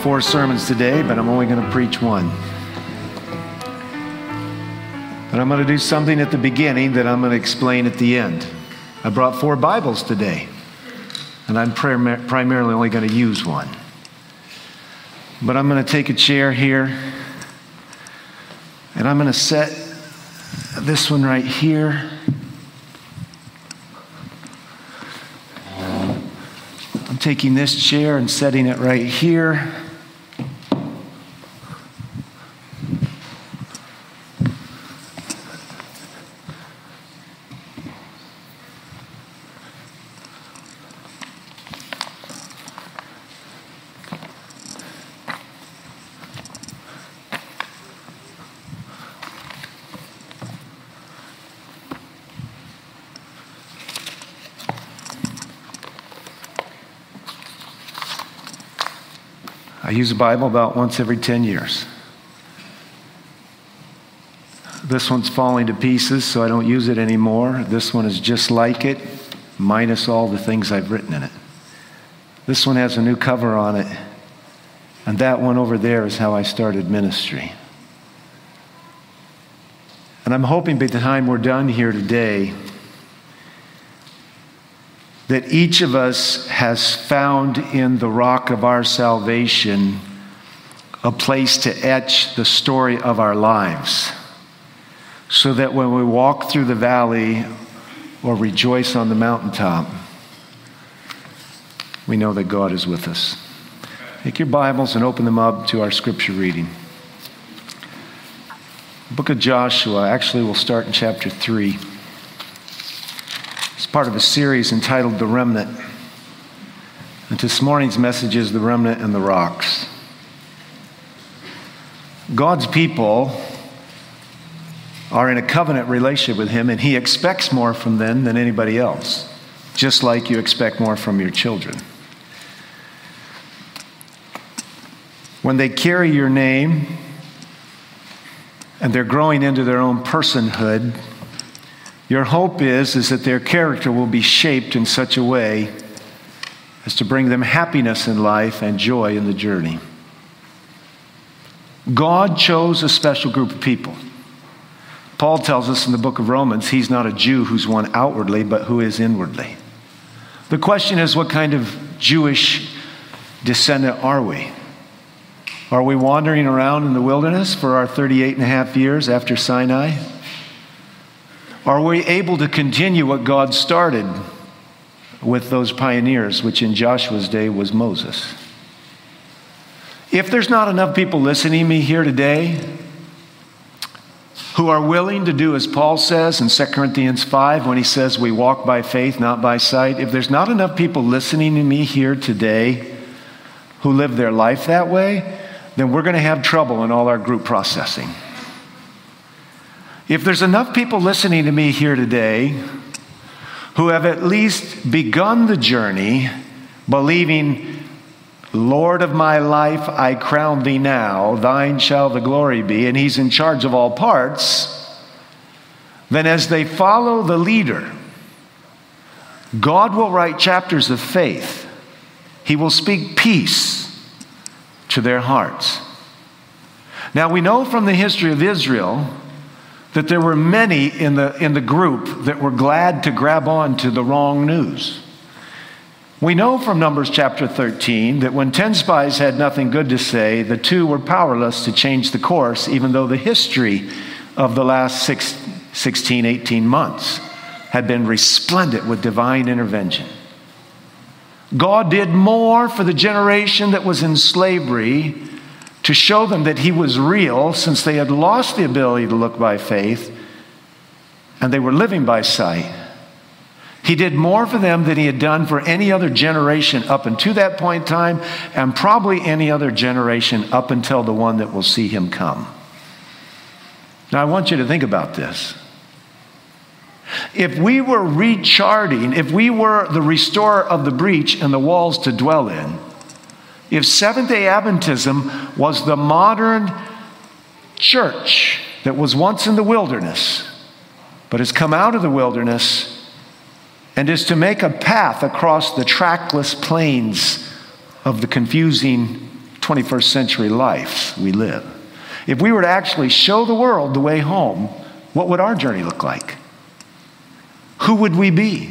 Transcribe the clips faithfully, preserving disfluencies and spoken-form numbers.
four sermons today, but I'm only going to preach one. And I'm going to do something at the beginning that I'm going to explain at the end. I brought four Bibles today, and I'm prim- primarily only going to use one. But I'm going to take a chair here, and I'm going to set this one right here. I'm taking this chair and setting it right here. I use a Bible about once every ten years. This one's falling to pieces, so I don't use it anymore. This one is just like it, minus all the things I've written in it. This one has a new cover on it, and that one over there is how I started ministry. And I'm hoping by the time we're done here today, that each of us has found in the rock of our salvation a place to etch the story of our lives, so that when we walk through the valley or rejoice on the mountaintop, we know that God is with us. Take your Bibles and open them up to our scripture reading. The book of Joshua, actually we'll start in chapter three. It's part of a series entitled The Remnant. And this morning's message is The Remnant and the Rocks. God's people are in a covenant relationship with Him, and He expects more from them than anybody else, just like you expect more from your children. When they carry your name and they're growing into their own personhood, your hope is, is that their character will be shaped in such a way as to bring them happiness in life and joy in the journey. God chose a special group of people. Paul tells us in the book of Romans, he's not a Jew who's one outwardly, but who is inwardly. The question is, what kind of Jewish descendant are we? Are we wandering around in the wilderness for our thirty-eight and a half years after Sinai? Are we able to continue what God started with those pioneers, which in Joshua's day was Moses? If there's not enough people listening to me here today who are willing to do as Paul says in Second Corinthians five when he says we walk by faith, not by sight, if there's not enough people listening to me here today who live their life that way, then we're going to have trouble in all our group processing. If there's enough people listening to me here today who have at least begun the journey believing, Lord of my life, I crown thee now, thine shall the glory be, and He's in charge of all parts, then as they follow the leader, God will write chapters of faith. He will speak peace to their hearts. Now we know from the history of Israel that there were many in the, in the group that were glad to grab on to the wrong news. We know from Numbers chapter thirteen that when ten spies had nothing good to say, the two were powerless to change the course, even though the history of the last six, sixteen, eighteen months had been resplendent with divine intervention. God did more for the generation that was in slavery to show them that He was real, since they had lost the ability to look by faith and they were living by sight. He did more for them than He had done for any other generation up until that point in time, and probably any other generation up until the one that will see Him come. Now I want you to think about this. If we were recharting, if we were the restorer of the breach and the walls to dwell in, if Seventh-day Adventism was the modern church that was once in the wilderness, but has come out of the wilderness and is to make a path across the trackless plains of the confusing twenty-first century life we live. If we were to actually show the world the way home, what would our journey look like? Who would we be?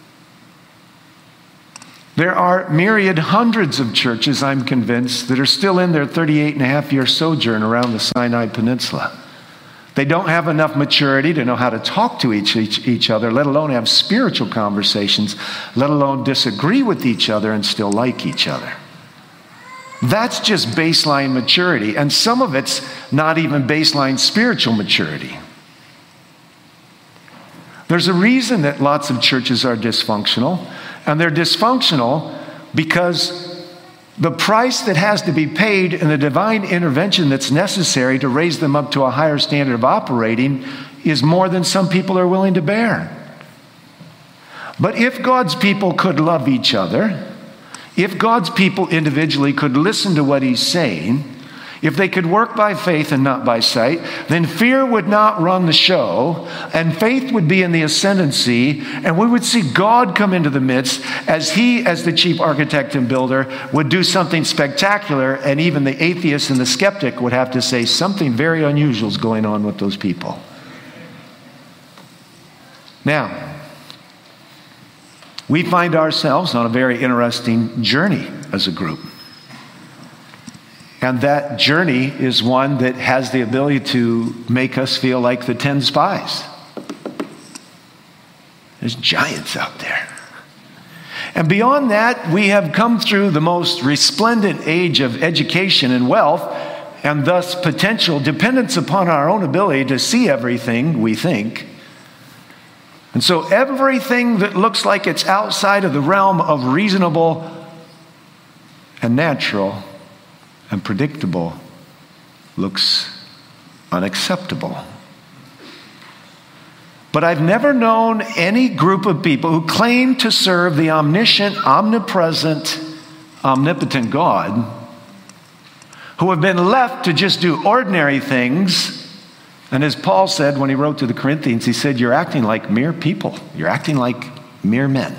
There are myriad hundreds of churches, I'm convinced, that are still in their thirty-eight and a half year sojourn around the Sinai Peninsula. They don't have enough maturity to know how to talk to each, each, each other, let alone have spiritual conversations, let alone disagree with each other and still like each other. That's just baseline maturity, and some of it's not even baseline spiritual maturity. There's a reason that lots of churches are dysfunctional, and they're dysfunctional because the price that has to be paid and the divine intervention that's necessary to raise them up to a higher standard of operating is more than some people are willing to bear. But if God's people could love each other, if God's people individually could listen to what he's saying, if they could work by faith and not by sight, then fear would not run the show, and faith would be in the ascendancy, and we would see God come into the midst as he, as the chief architect and builder, would do something spectacular, and even the atheist and the skeptic would have to say something very unusual is going on with those people. Now, we find ourselves on a very interesting journey as a group. And that journey is one that has the ability to make us feel like the ten spies. There's giants out there. And beyond that, we have come through the most resplendent age of education and wealth, and thus potential dependence upon our own ability to see everything we think. And so everything that looks like it's outside of the realm of reasonable and natural and predictable looks unacceptable. But I've never known any group of people who claim to serve the omniscient, omnipresent, omnipotent God who have been left to just do ordinary things. And as Paul said when he wrote to the Corinthians, he said, you're acting like mere people. You're acting like mere men.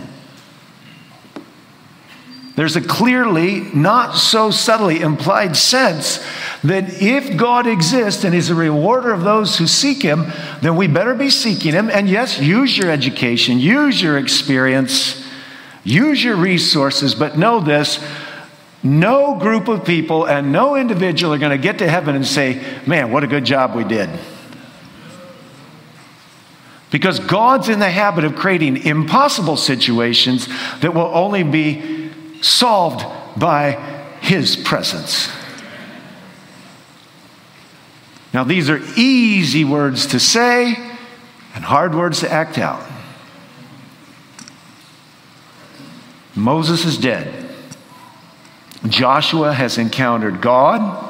There's a clearly, not so subtly implied sense that if God exists and is a rewarder of those who seek him, then we better be seeking him. And yes, use your education, use your experience, use your resources, but know this, no group of people and no individual are going to get to heaven and say, man, what a good job we did. Because God's in the habit of creating impossible situations that will only be solved by his presence. Now, these are easy words to say and hard words to act out. Moses is dead. Joshua has encountered God.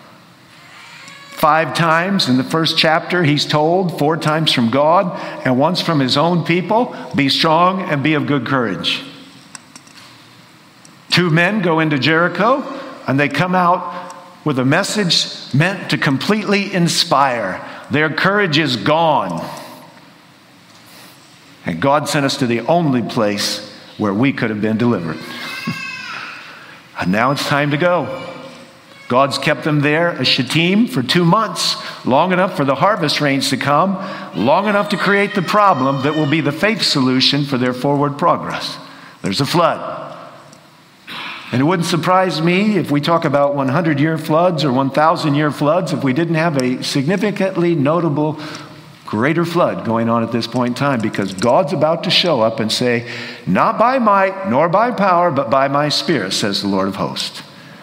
Five times in the first chapter, he's told, four times from God and once from his own people, be strong and be of good courage. Two men go into Jericho, and they come out with a message meant to completely inspire. Their courage is gone. And God sent us to the only place where we could have been delivered. And now it's time to go. God's kept them there at Shittim for two months, long enough for the harvest rains to come, long enough to create the problem that will be the faith solution for their forward progress. There's a flood. And it wouldn't surprise me if we talk about hundred-year floods or one thousand-year floods if we didn't have a significantly notable greater flood going on at this point in time, because God's about to show up and say, not by might nor by power, but by my Spirit, says the Lord of hosts.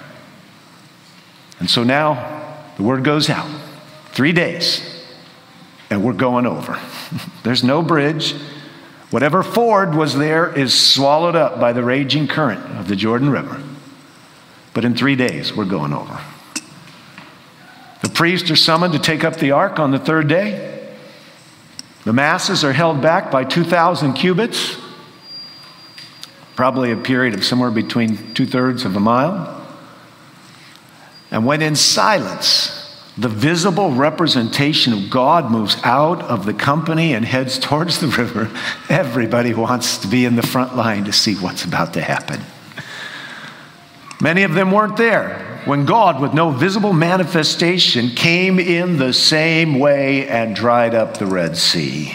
And so now the word goes out. Three days, and we're going over. There's no bridge. Whatever ford was there is swallowed up by the raging current of the Jordan River. But in three days, we're going over. The priests are summoned to take up the ark on the third day. The masses are held back by two thousand cubits, probably a period of somewhere between two-thirds of a mile. And when in silence, the visible representation of God moves out of the company and heads towards the river, everybody wants to be in the front line to see what's about to happen. Many of them weren't there. when God, with no visible manifestation, came in the same way and dried up the Red Sea.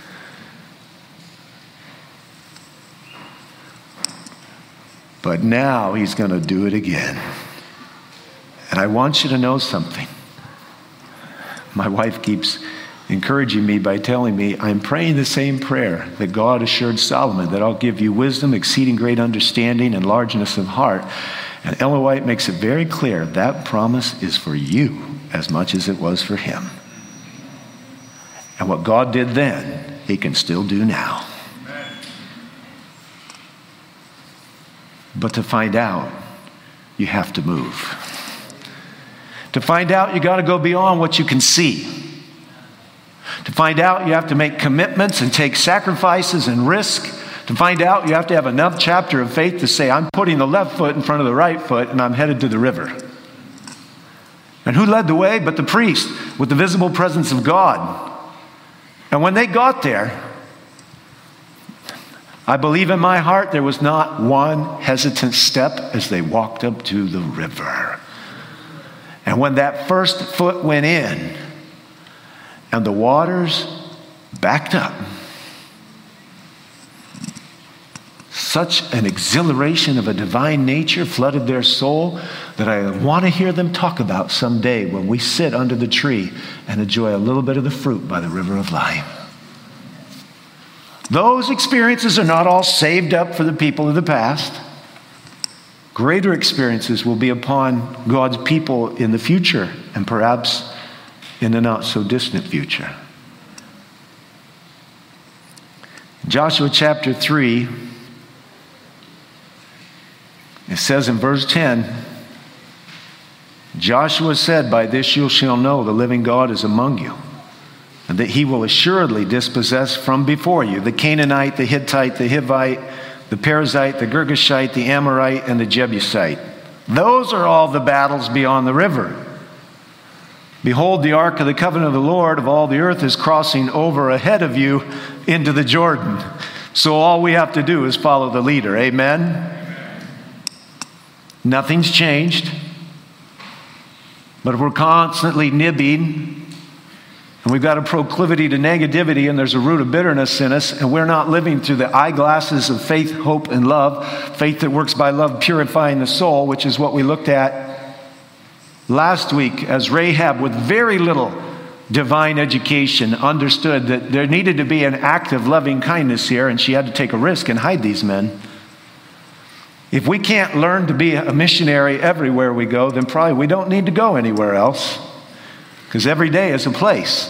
But now he's going to do it again. And I want you to know something. My wife keeps encouraging me by telling me I'm praying the same prayer that God assured Solomon, that I'll give you wisdom, exceeding great understanding, and largeness of heart. And Ellen White makes it very clear that promise is for you as much as it was for him. And what God did then, he can still do now. But to find out, you have to move. To find out, you got to go beyond what you can see. To find out, you have to make commitments and take sacrifices and risk. To find out, you have to have enough chapter of faith to say, I'm putting the left foot in front of the right foot and I'm headed to the river. And who led the way but the priest with the visible presence of God? And when they got there, I believe in my heart there was not one hesitant step as they walked up to the river. And when that first foot went in and the waters backed up, such an exhilaration of a divine nature flooded their soul that I want to hear them talk about someday when we sit under the tree and enjoy a little bit of the fruit by the river of life. Those experiences are not all saved up for the people of the past. Greater experiences will be upon God's people in the future and perhaps in the not so distant future. Joshua chapter three, it says in verse ten, Joshua said, by this you shall know the living God is among you, and that he will assuredly dispossess from before you the Canaanite, the Hittite, the Hivite, the Perizzite, the Girgashite, the Amorite, and the Jebusite. Those are all the battles beyond the river. Behold, the ark of the covenant of the Lord of all the earth is crossing over ahead of you into the Jordan. So all we have to do is follow the leader. Amen? Amen. Nothing's changed. But we're constantly nibbing, and we've got a proclivity to negativity, and there's a root of bitterness in us, and we're not living through the eyeglasses of faith, hope, and love. Faith that works by love, purifying the soul, which is what we looked at last week, as Rahab, with very little divine education, understood that there needed to be an act of loving kindness here, and she had to take a risk and hide these men. If we can't learn to be a missionary everywhere we go, then probably we don't need to go anywhere else. Because every day is a place.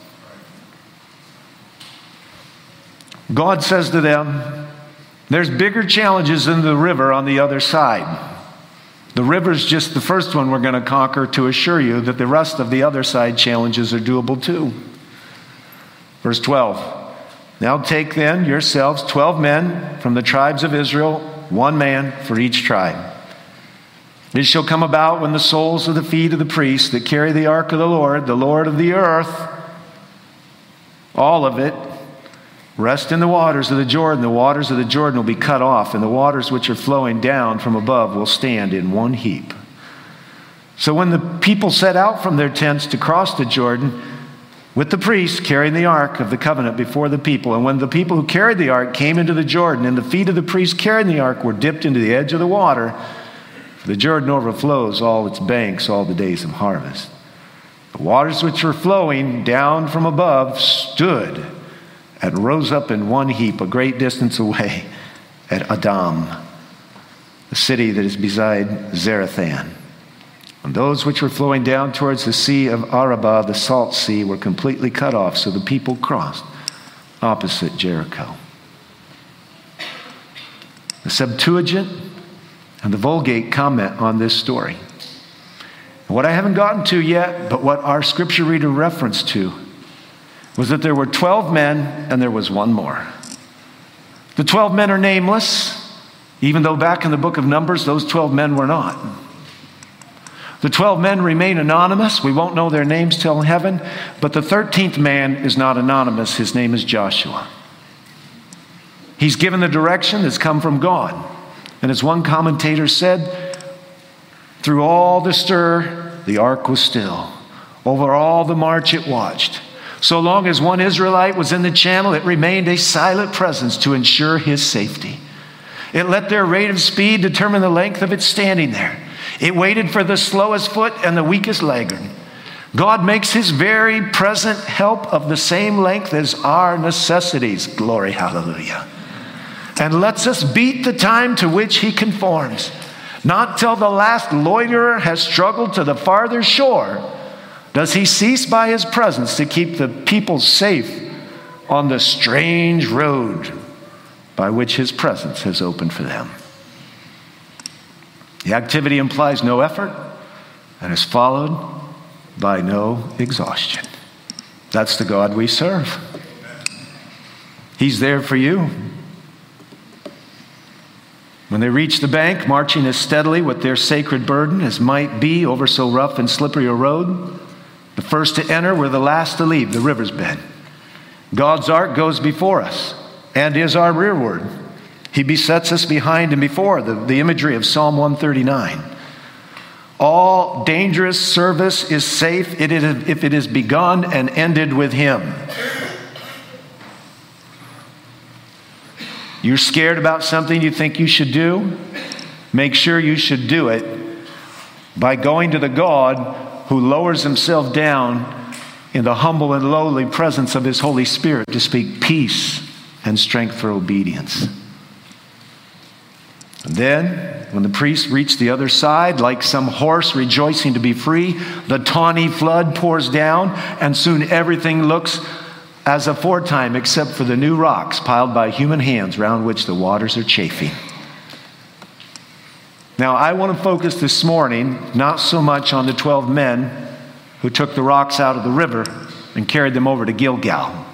God says to them, there's bigger challenges in the river on the other side. The river's just the first one we're going to conquer, to assure you that the rest of the other side challenges are doable too. Verse twelve. Now take then yourselves twelve men from the tribes of Israel, one man for each tribe. It shall come about when the soles of the feet of the priests that carry the ark of the Lord, the Lord of the earth, all of it, rest in the waters of the Jordan. The waters of the Jordan will be cut off, and the waters which are flowing down from above will stand in one heap. So when the people set out from their tents to cross the Jordan, with the priests carrying the ark of the covenant before the people, and when the people who carried the ark came into the Jordan, and the feet of the priests carrying the ark were dipped into the edge of the water, the Jordan overflows all its banks all the days of harvest. The waters which were flowing down from above stood and rose up in one heap a great distance away at Adam, the city that is beside Zarethan. And those which were flowing down towards the sea of Arabah, the salt sea, were completely cut off, so the people crossed opposite Jericho. The Septuagint and the Vulgate comment on this story. What I haven't gotten to yet, but what our scripture reader referenced to, was that there were twelve men and there was one more. The twelve men are nameless, even though back in the book of Numbers, those twelve men were not. The twelve men remain anonymous. We won't know their names till heaven, but the thirteenth man is not anonymous. His name is Joshua. He's given the direction that's come from God. And as one commentator said, Through all the stir, the ark was still. Over all the march it watched. So long as one Israelite was in the channel, it remained a silent presence to ensure his safety. It let their rate of speed determine the length of its standing there. It waited for the slowest foot and the weakest laggard. God makes his very present help of the same length as our necessities. Glory, hallelujah. And lets us beat the time to which he conforms. Not till the last loiterer has struggled to the farther shore does he cease by his presence to keep the people safe on the strange road by which his presence has opened for them. The activity implies no effort and is followed by no exhaustion. That's the God we serve. He's there for you. When they reach the bank, marching as steadily with their sacred burden as might be over so rough and slippery a road, the first to enter were the last to leave the river's bed. God's ark goes before us and is our rearward. He besets us behind and before, the, the imagery of Psalm one thirty-nine. All dangerous service is safe if it is begun and ended with him. You're scared about something you think you should do? Make sure you should do it by going to the God who lowers himself down in the humble and lowly presence of his Holy Spirit to speak peace and strength for obedience. And then, when the priests reach the other side, like some horse rejoicing to be free, the tawny flood pours down, and soon everything looks as aforetime except for the new rocks piled by human hands round which the waters are chafing. Now, I want to focus this morning not so much on the twelve men who took the rocks out of the river and carried them over to Gilgal.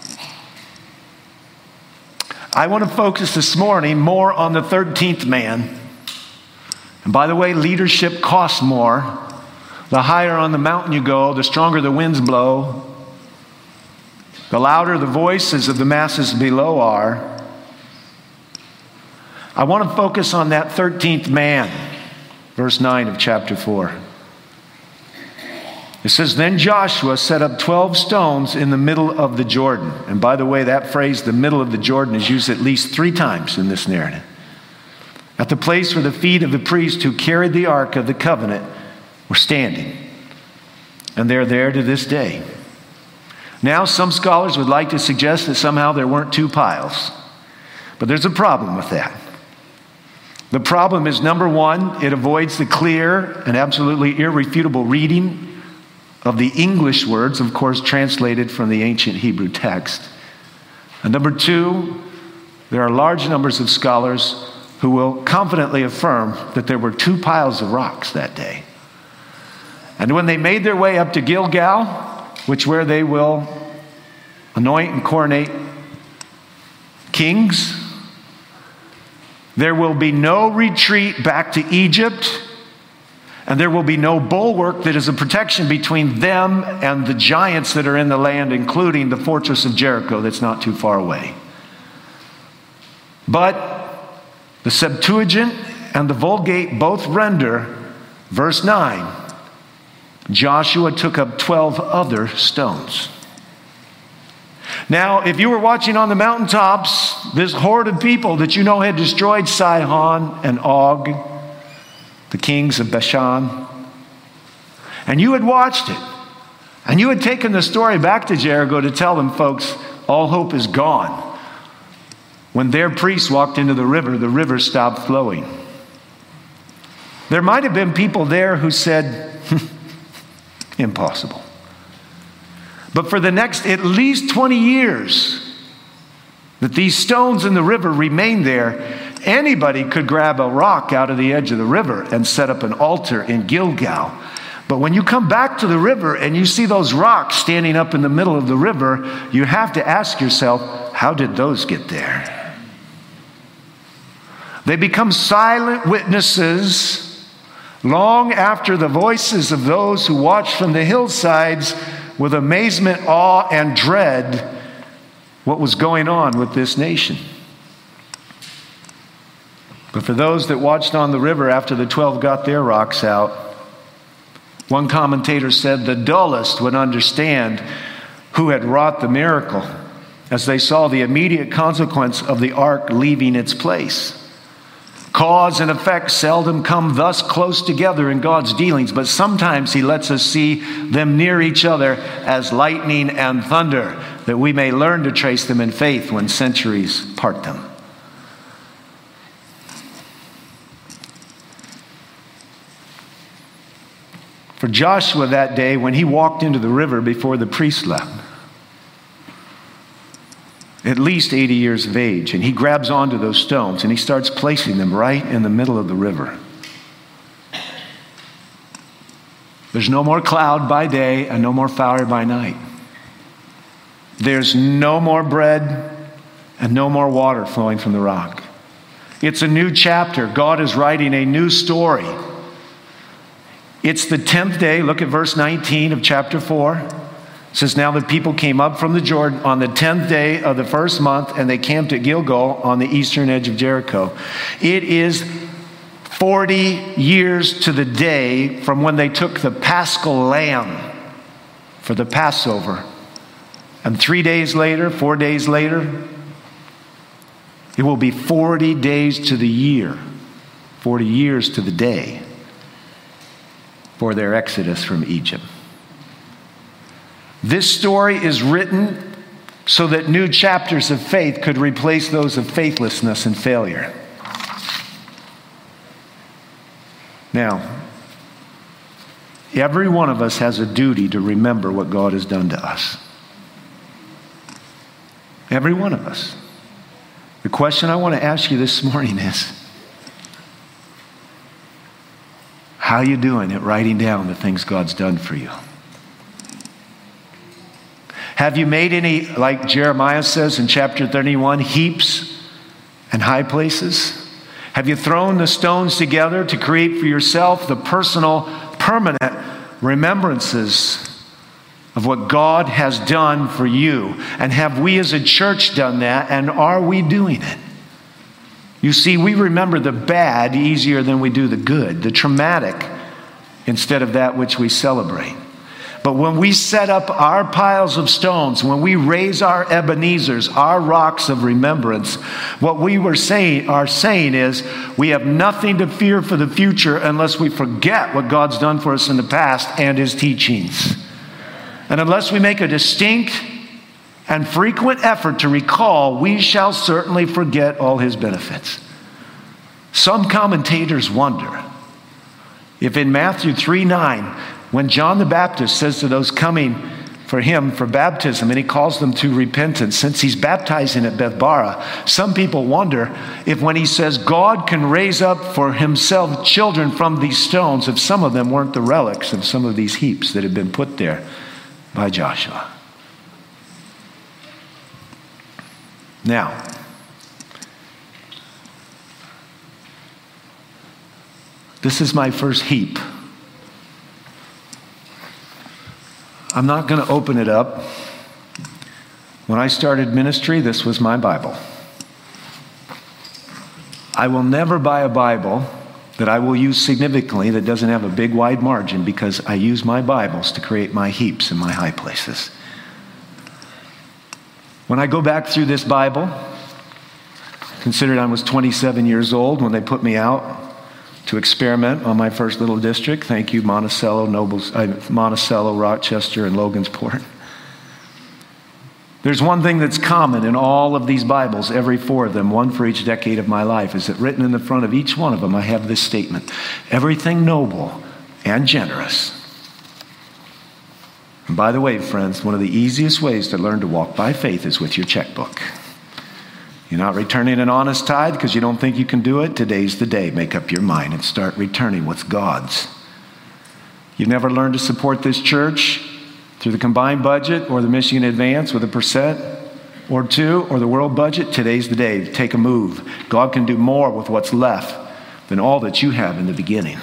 I want to focus this morning more on the thirteenth man. And by the way, leadership costs more. The higher on the mountain you go, the stronger the winds blow. The louder the voices of the masses below are. I want to focus on that thirteenth man, verse nine of chapter four. It says, then Joshua set up twelve stones in the middle of the Jordan. And by the way, that phrase, the middle of the Jordan, is used at least three times in this narrative. At the place where the feet of the priest who carried the ark of the covenant were standing. And they're there to this day. Now, some scholars would like to suggest that somehow there weren't two piles. But there's a problem with that. The problem is, number one, it avoids the clear and absolutely irrefutable reading of the English words, of course, translated from the ancient Hebrew text. And number two, there are large numbers of scholars who will confidently affirm that there were two piles of rocks that day. And when they made their way up to Gilgal, which where they will anoint and coronate kings, there will be no retreat back to Egypt, and there will be no bulwark that is a protection between them and the giants that are in the land, including the fortress of Jericho that's not too far away. But the Septuagint and the Vulgate both render, verse nine, Joshua took up twelve other stones. Now, if you were watching on the mountaintops, this horde of people that you know had destroyed Sihon and Og, the kings of Bashan, and you had watched it, and you had taken the story back to Jericho to tell them, folks, all hope is gone. When their priests walked into the river, the river stopped flowing. There might have been people there who said, impossible. But for the next at least twenty years that these stones in the river remained there, anybody could grab a rock out of the edge of the river and set up an altar in Gilgal. But when you come back to the river and you see those rocks standing up in the middle of the river, you have to ask yourself, how did those get there? They become silent witnesses long after the voices of those who watch from the hillsides with amazement, awe, and dread what was going on with this nation. But for those that watched on the river after the twelve got their rocks out, one commentator said the dullest would understand who had wrought the miracle as they saw the immediate consequence of the ark leaving its place. Cause and effect seldom come thus close together in God's dealings, but sometimes he lets us see them near each other as lightning and thunder, that we may learn to trace them in faith when centuries part them. For Joshua that day, when he walked into the river before the priest left, at least eighty years of age, and he grabs onto those stones and he starts placing them right in the middle of the river. There's no more cloud by day and no more fire by night. There's no more bread and no more water flowing from the rock. It's a new chapter. God is writing a new story. It's the tenth day. Look at verse nineteen of chapter four. It says, now the people came up from the Jordan on the tenth day of the first month, and they camped at Gilgal on the eastern edge of Jericho. It is forty years to the day from when they took the paschal lamb for the Passover. And three days later, four days later, it will be forty days to the year, forty years to the day for their exodus from Egypt. This story is written so that new chapters of faith could replace those of faithlessness and failure. Now, every one of us has a duty to remember what God has done to us. Every one of us. The question I want to ask you this morning is, how are you doing at writing down the things God's done for you? Have you made any, like Jeremiah says in chapter thirty-one, heaps and high places? Have you thrown the stones together to create for yourself the personal, permanent remembrances of what God has done for you? And have we as a church done that? And are we doing it? You see, we remember the bad easier than we do the good, the traumatic, instead of that which we celebrate. But when we set up our piles of stones, when we raise our Ebenezers, our rocks of remembrance, what we were saying, are saying is we have nothing to fear for the future unless we forget what God's done for us in the past and his teachings. And unless we make a distinct and frequent effort to recall, we shall certainly forget all his benefits. Some commentators wonder if in Matthew three nine, when John the Baptist says to those coming for him for baptism, and he calls them to repentance, since he's baptizing at Bethbara, some people wonder if when he says God can raise up for himself children from these stones, if some of them weren't the relics of some of these heaps that had been put there by Joshua. Now, this is my first heap. I'm not going to open it up. When I started ministry, this was my Bible. I will never buy a Bible that I will use significantly that doesn't have a big wide margin, because I use my Bibles to create my heaps and my high places. When I go back through this Bible, considered I was twenty-seven years old when they put me out to experiment on my first little district. Thank you, Monticello, Nobles, uh, Monticello, Rochester, and Logansport. There's one thing that's common in all of these Bibles, every four of them, one for each decade of my life, is that written in the front of each one of them, I have this statement: everything noble and generous. And by the way, friends, one of the easiest ways to learn to walk by faith is with your checkbook. You're not returning an honest tithe because you don't think you can do it? Today's the day. Make up your mind and start returning what's God's. You've never learned to support this church through the combined budget or the Michigan Advance with a percent or two or the world budget? Today's the day to take a move. God can do more with what's left than all that you have in the beginning.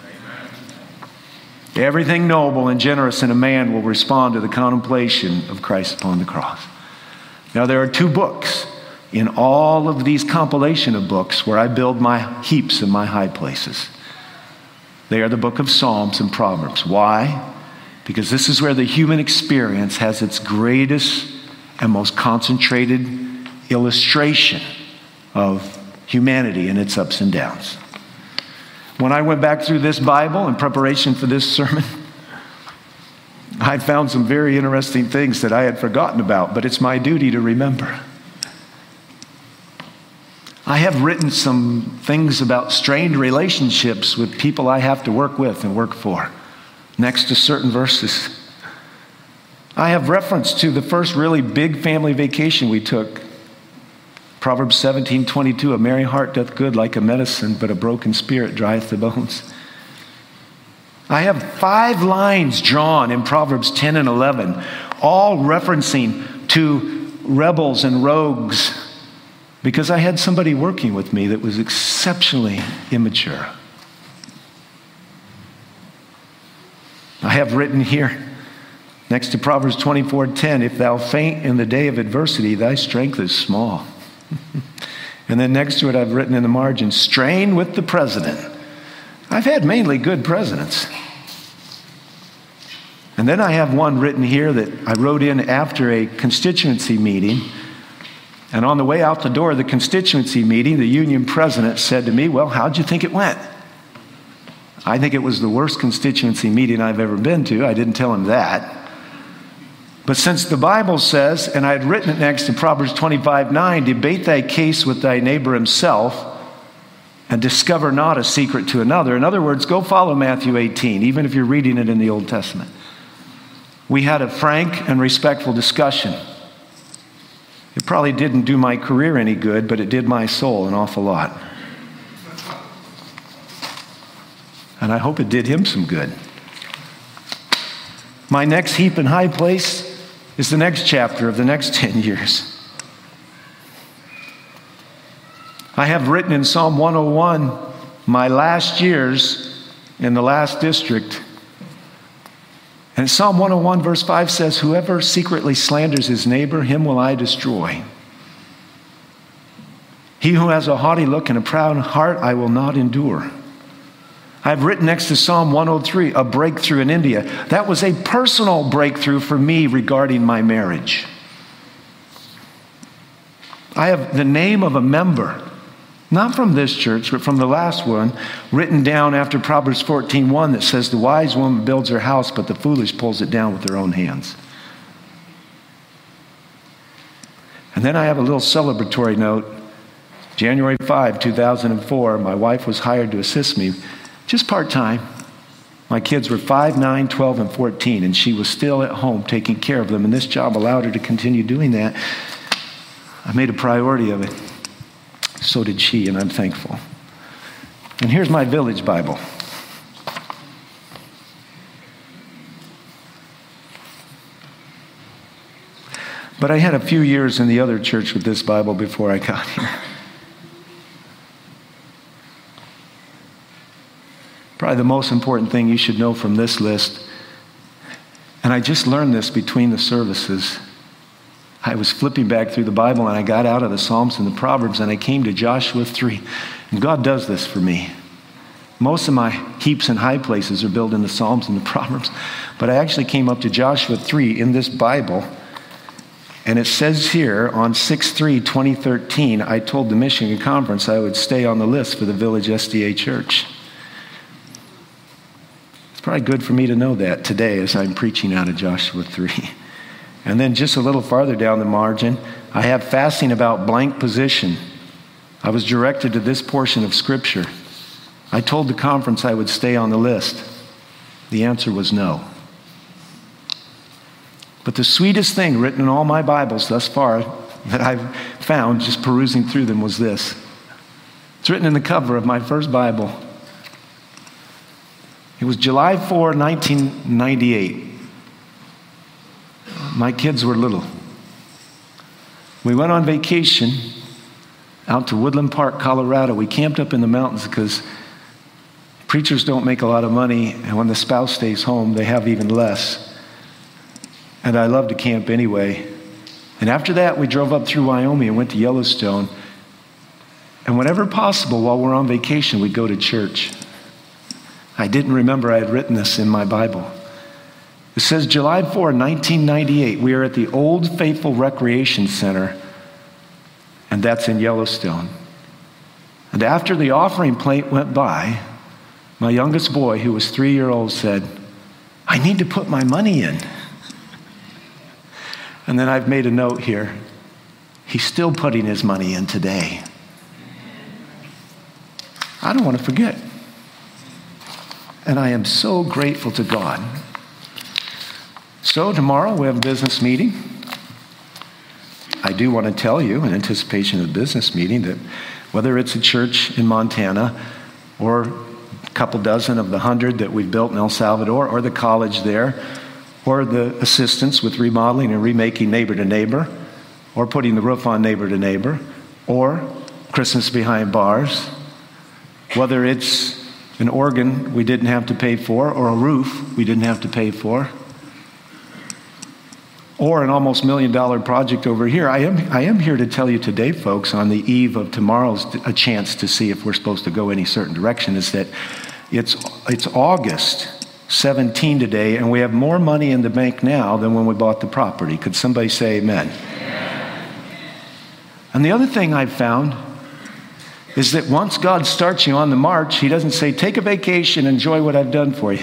Everything noble and generous in a man will respond to the contemplation of Christ upon the cross. Now, there are two books in all of these compilation of books where I build my heaps and my high places. They are the book of Psalms and Proverbs. Why? Because this is where the human experience has its greatest and most concentrated illustration of humanity and its ups and downs. When I went back through this Bible in preparation for this sermon, I found some very interesting things that I had forgotten about, but it's my duty to remember. I have written some things about strained relationships with people I have to work with and work for, next to certain verses. I have reference to the first really big family vacation we took. Proverbs seventeen twenty-two, a merry heart doth good like a medicine, but a broken spirit drieth the bones. I have five lines drawn in Proverbs ten and eleven, all referencing to rebels and rogues, because I had somebody working with me that was exceptionally immature. I have written here, next to Proverbs twenty-four ten, if thou faint in the day of adversity, thy strength is small. And then next to it, I've written in the margin, strain with the president. I've had mainly good presidents. And then I have one written here that I wrote in after a constituency meeting. And on the way out the door of the constituency meeting, the union president said to me, well, how'd you think it went? I think it was the worst constituency meeting I've ever been to. I didn't tell him that. But since the Bible says, and I had written it next to Proverbs twenty-five nine, debate thy case with thy neighbor himself and discover not a secret to another. In other words, go follow Matthew eighteen, even if you're reading it in the Old Testament. We had a frank and respectful discussion. It probably didn't do my career any good, but it did my soul an awful lot. And I hope it did him some good. My next heap and high place is the next chapter of the next ten years. I have written in Psalm one oh one, my last years in the last district. And Psalm one oh one verse five says, whoever secretly slanders his neighbor, him will I destroy. He who has a haughty look and a proud heart, I will not endure. I've written next to Psalm one oh three, a breakthrough in India. That was a personal breakthrough for me regarding my marriage. I have the name of a member, not from this church, but from the last one, written down after Proverbs fourteen one that says, the wise woman builds her house, but the foolish pulls it down with their own hands. And then I have a little celebratory note. January fifth, two thousand four, my wife was hired to assist me, just part-time. My kids were five, nine, twelve, and fourteen, and she was still at home taking care of them, and this job allowed her to continue doing that. I made a priority of it. So did she, and I'm thankful. And here's my Village Bible. But I had a few years in the other church with this Bible before I got here. Probably the most important thing you should know from this list, and I just learned this between the services. I was flipping back through the Bible and I got out of the Psalms and the Proverbs and I came to Joshua three. And God does this for me. Most of my heaps and high places are built in the Psalms and the Proverbs, but I actually came up to Joshua three in this Bible. And it says here on six three twenty thirteen, I told the Michigan Conference I would stay on the list for the Village S D A Church. It's probably good for me to know that today as I'm preaching out of Joshua three. And then just a little farther down the margin, I have fasting about blank position. I was directed to this portion of Scripture. I told the conference I would stay on the list. The answer was no. But the sweetest thing written in all my Bibles thus far that I've found just perusing through them was this. It's written in the cover of my first Bible. It was July fourth, nineteen ninety-eight. My kids were little. We went on vacation out to Woodland Park, Colorado. We camped up in the mountains because preachers don't make a lot of money, and when the spouse stays home, they have even less. And I love to camp anyway. And after that, we drove up through Wyoming and went to Yellowstone. And whenever possible, while we're on vacation, we'd go to church. I didn't remember I had written this in my Bible. It says July fourth, nineteen ninety-eight, we are at the Old Faithful Recreation Center, and that's in Yellowstone. And after the offering plate went by, my youngest boy, who was three years old, said, I need to put my money in. And then I've made a note here. He's still putting his money in today. I don't want to forget. And I am so grateful to God. So tomorrow we have a business meeting. I do want to tell you, in anticipation of the business meeting, that whether it's a church in Montana or a couple dozen of the hundred that we've built in El Salvador, or the college there, or the assistance with remodeling and remaking Neighbor to Neighbor, or putting the roof on Neighbor to Neighbor, or Christmas Behind Bars, whether it's an organ we didn't have to pay for, or a roof we didn't have to pay for, or an almost million dollar project over here. I am, I am here to tell you today, folks, on the eve of tomorrow's a chance to see if we're supposed to go any certain direction, is that it's, it's August seventeenth today, and we have more money in the bank now than when we bought the property. Could somebody say amen? Amen. And the other thing I've found is that once God starts you on the march, he doesn't say, take a vacation, enjoy what I've done for you.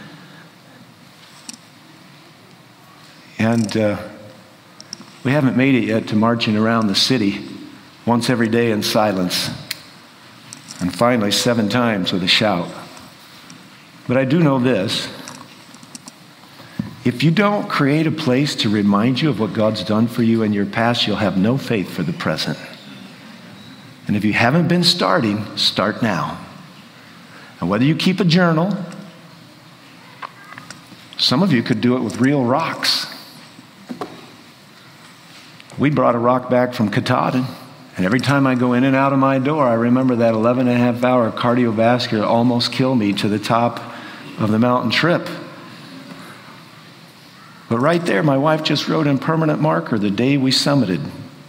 And uh, we haven't made it yet to marching around the city once every day in silence, and finally seven times with a shout. But I do know this. If you don't create a place to remind you of what God's done for you in your past, you'll have no faith for the present. And if you haven't been starting, start now. And whether you keep a journal, some of you could do it with real rocks. We brought a rock back from Katahdin, and every time I go in and out of my door, I remember that eleven and a half hour cardiovascular almost killed me to the top of the mountain trip. But right there, my wife just wrote in permanent marker the day we summited.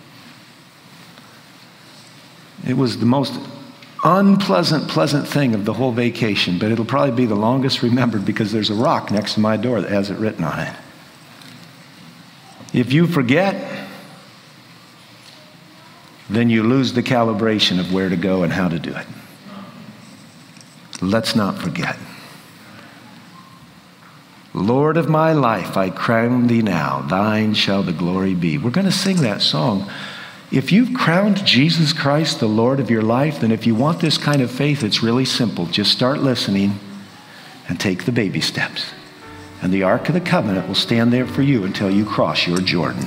It was the most unpleasant, pleasant thing of the whole vacation, but it'll probably be the longest remembered because there's a rock next to my door that has it written on it. If you forget, then you lose the calibration of where to go and how to do it. Let's not forget. Lord of my life, I crown thee now, thine shall the glory be. We're going to sing that song. If you've crowned Jesus Christ the Lord of your life, then if you want this kind of faith, it's really simple. Just start listening and take the baby steps. And the Ark of the Covenant will stand there for you until you cross your Jordan.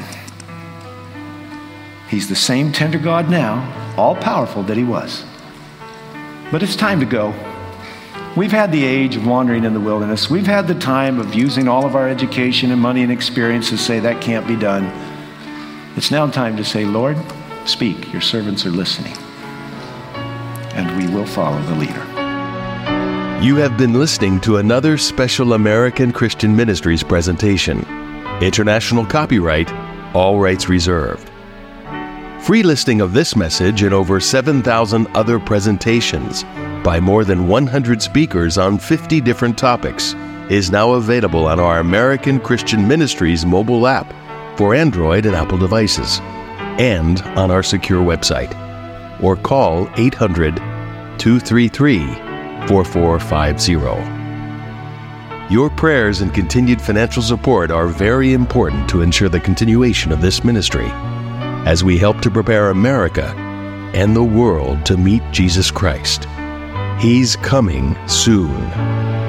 He's the same tender God now, all-powerful that he was. But it's time to go. We've had the age of wandering in the wilderness. We've had the time of using all of our education and money and experience to say that can't be done. It's now time to say, Lord, speak. Your servants are listening. And we will follow the leader. You have been listening to another Special American Christian Ministries presentation. International copyright, all rights reserved. Free listing of this message and over seven thousand other presentations by more than one hundred speakers on fifty different topics is now available on our American Christian Ministries mobile app for Android and Apple devices, and on our secure website. Or call eight hundred, two three three, four four five zero. Your prayers and continued financial support are very important to ensure the continuation of this ministry as we help to prepare America and the world to meet Jesus Christ. He's coming soon.